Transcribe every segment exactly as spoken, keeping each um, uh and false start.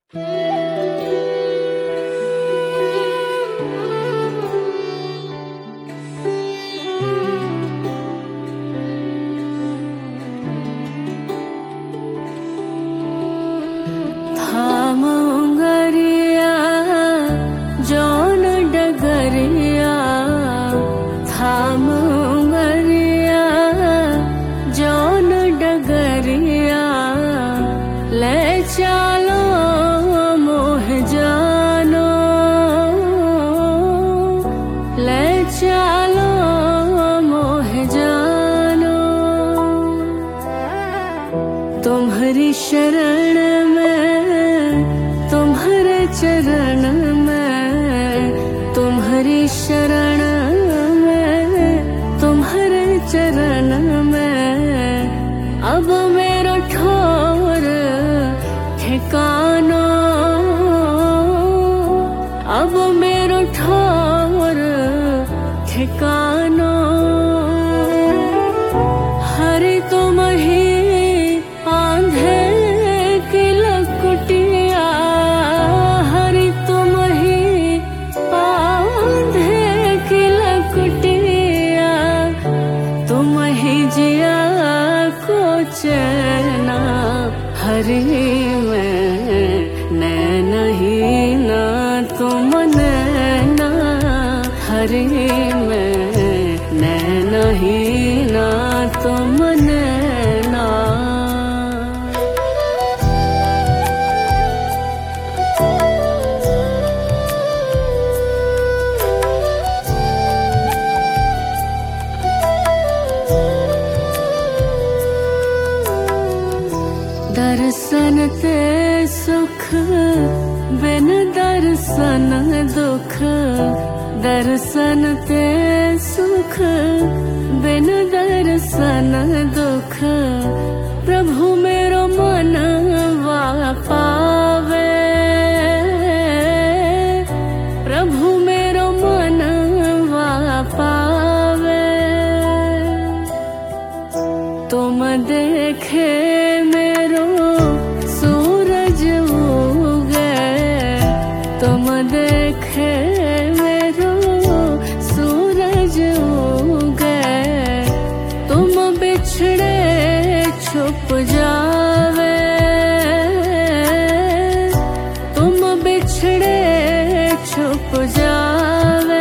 थामंगरिया जौन डगरिया, थामंगरिया जौन डगरिया, ले चलो मोह जानो, ले चलो मोह जानो। तुम्हारी शरण में, तुम्हारे चरण में, तुम्हारी शरण में, तुम्हारे चरण में, अब मेरो ठोर ठिकानो, अब मेरो ठोर ठिकानो। हरि तुम ही आंधे की लकुटिया, हरि तुम ही आंधे की लकुटिया, तुम ही जिया को चैना। हरि में नैन ही ना तुम नैना, हरि में नैन ही ना तुम नैना। दर्शन ते सुख बिन दर्शन दुख, दर्शन ते सुख बिन दर्शन दुख, प्रभु मेरो मनवा पावे, प्रभु मेरो मनवा पावे। तुम देखे मेरो सूरज उगे, तुम देखे मेरो सूरज उगे, तुम बिछड़े छुप जावे, तुम बिछड़े छुप जावे।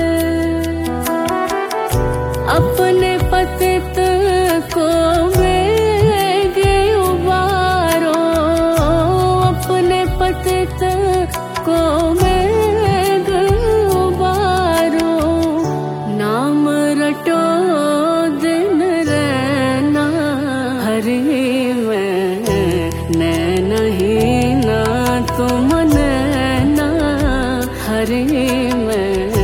अपने पतित को वेगे उबारो, अपने पतित को वेग उबारो। नाम रटो दिन रहना, हरि में नैन ही ना तुम नैना, हरि में